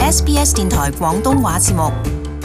SBS 電台廣東話節目。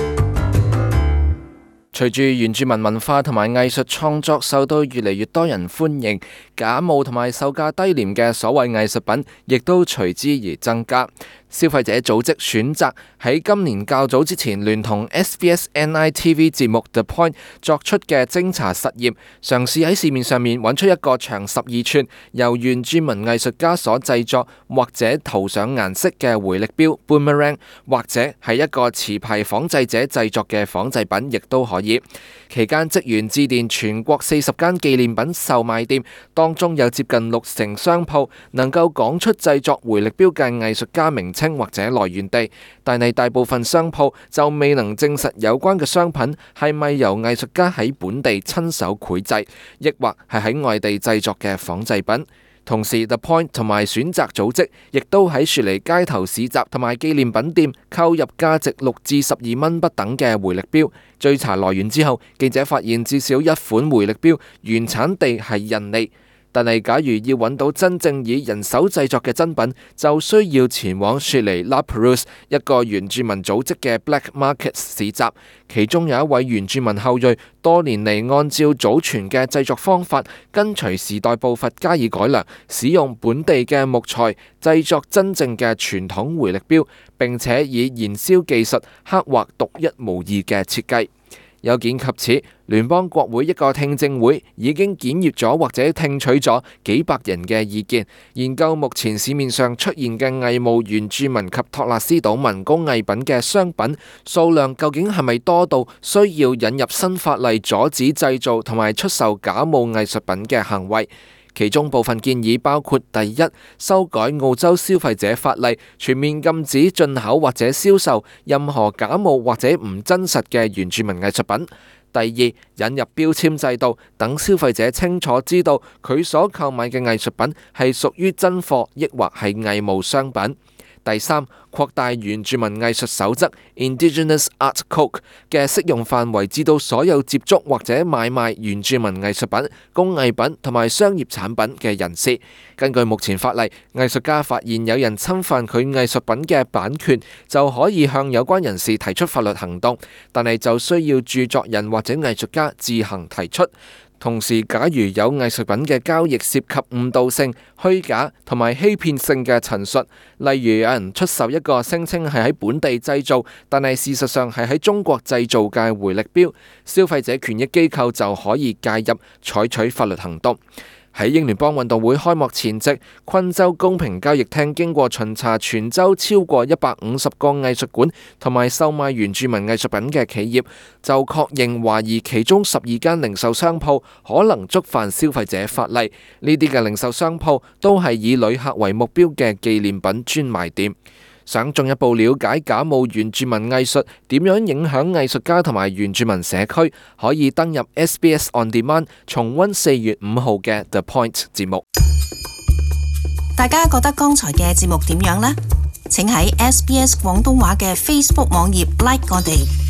隨住原住民文化同埋藝術創作受到越嚟越多人歡迎，假冒同埋售價低廉嘅所謂藝術品亦都隨之而增加。消費者組織選擇喺今年較早之前聯同 SBS NITV 節目 The Point 作出嘅偵查實驗，嘗試喺市面上面揾出一個長12寸由原住民藝術家所製作或者塗上顏色嘅回力鏢 Boomerang， 或者係一個持牌仿製者製作嘅仿製品，亦都可以。期間職員致電全國40間紀念品售賣店，當中有接近60%商鋪能夠講出製作回力鏢嘅藝術家名稱或者來源地，但係大部分商鋪就未能證實有關嘅商品係咪由藝術家喺本地親手繪製，抑或係喺外地製作嘅仿製品。同時 The Point 同埋選擇組織亦都喺雪梨街頭市集同埋紀念品店購入價值6至12蚊不等嘅回力鏢。追查來源之後，記者發現至少一款回力鏢原產地係印尼。但係假如要揾到真正以人手製作嘅真品，就需要前往雪梨 La Perouse 一個原住民組織嘅 Black Market 市集，其中有一位原住民後裔多年嚟按照祖傳嘅製作方法，跟隨時代步伐加以改良，使用本地嘅木材製作真正嘅傳統回力鏢，並且以燃燒技術刻畫獨一無二嘅設計。有見及此，聯邦國會一個聽證會已經檢閱咗或者聽取咗幾百人嘅意見，研究目前市面上出現嘅偽冒原住民及托勒斯島民工藝品嘅商品數量究竟係咪多到需要引入新法例阻止製造同埋出售假冒藝術品嘅行為。其中部分建議包括：第一，修改澳洲消費者法例，全面禁止進口或者銷售任何假冒或者唔真實嘅原住民藝術品；第二，引入標籤制度，等消費者清楚知道佢所購買嘅藝術品係屬於真貨，抑或係偽冒商品；第三，擴大原住民藝術守則 Indigenous Art Code 嘅適用範圍至到所有接觸或者買賣原住民藝術品、工藝品同埋商業產品嘅人士。根據目前法例，藝術家發現有人侵犯佢藝術品嘅版權，就可以向有關人士提出法律行動，但係就需要著作人或者藝術家自行提出。同時，假如有藝術品嘅交易涉及誤導性、虛假同埋欺騙性嘅陳述，例如有人出售一個聲稱係喺本地製造，但係事實上係喺中國製造嘅回力鏢，消費者權益機構就可以介入，採取法律行動。喺英聯邦運動會開幕前夕，昆州公平交易廳經過巡查全州超過150個藝術館同埋售賣原住民藝術品嘅企業，就確認懷疑其中12間零售商鋪可能觸犯消費者法例。呢啲嘅零售商鋪都係以旅客為目標嘅紀念品專賣店。想進一步了解假冒原住民藝術點樣影響藝術家同埋原住民社區，可以登入 SBS On Demand 重溫4月5號嘅 The Point 節目。 大家覺得剛才嘅節目點樣呢？請喺SBS 廣東話嘅 Facebook 網頁 like 我哋。